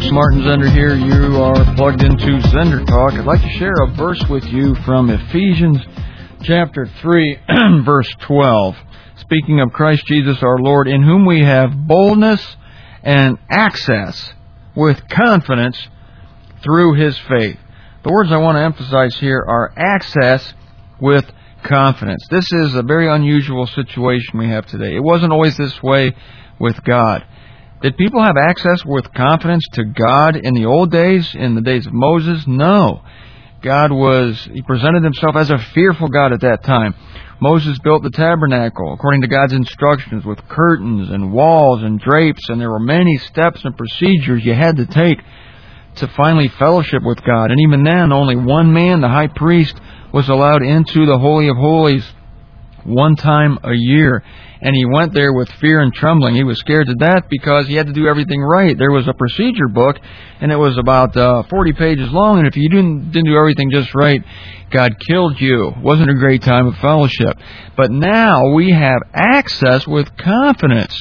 folks, Martin Zender here. You are plugged into Zender Talk. I'd like to share a verse with you from Ephesians chapter 3, verse 12. Speaking of Christ Jesus our Lord, in whom we have boldness and access with confidence through His faith. The words I want to emphasize here are access with confidence. This is a very unusual situation we have today. It wasn't always this way with God. Did people have access with confidence to God in the old days, in the days of Moses? No. He presented Himself as a fearful God at that time. Moses built the tabernacle according to God's instructions with curtains and walls and drapes, and there were many steps and procedures you had to take to finally fellowship with God. And even then, only one man, the high priest, was allowed into the Holy of Holies one time a year. And he went there with fear and trembling. He was scared to death because he had to do everything right. There was a procedure book, and it was about 40 pages long, and if you didn't do everything just right, God killed you. It wasn't a great time of fellowship. But now we have access with confidence.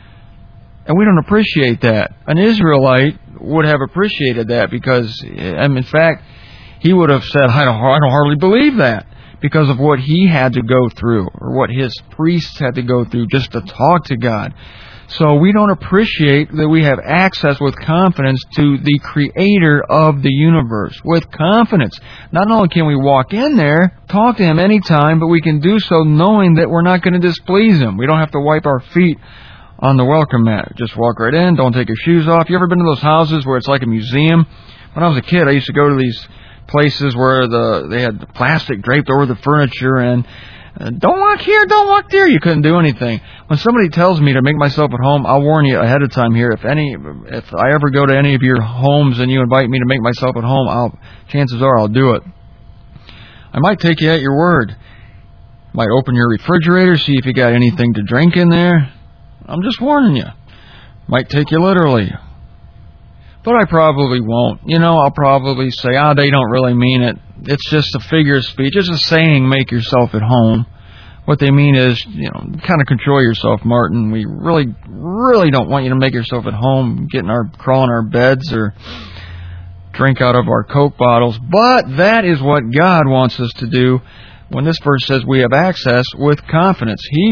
And we don't appreciate that. An Israelite would have appreciated that because, in fact, he would have said, I don't hardly believe that, because of what he had to go through, or what his priests had to go through just to talk to God. So we don't appreciate that we have access with confidence to the Creator of the universe. With confidence. Not only can we walk in there, talk to Him anytime, but we can do so knowing that we're not going to displease Him. We don't have to wipe our feet on the welcome mat. Just walk right in, don't take your shoes off. You ever been to those houses where it's like a museum? When I was a kid, I used to go to these places where they had the plastic draped over the furniture, and don't walk here, don't walk there. You couldn't do anything. When somebody tells me to make myself at home, I'll warn you ahead of time here. If I ever go to any of your homes and you invite me to make myself at home, chances are I'll do it. I might take you at your word. Might open your refrigerator, see if you got anything to drink in there. I'm just warning you. Might take you literally. But I probably won't. I'll probably say, they don't really mean it. It's just a figure of speech. It's a saying, make yourself at home. What they mean is, kind of control yourself, Martin. We really, really don't want you to make yourself at home, crawl in our beds or drink out of our Coke bottles. But that is what God wants us to do when this verse says we have access with confidence. He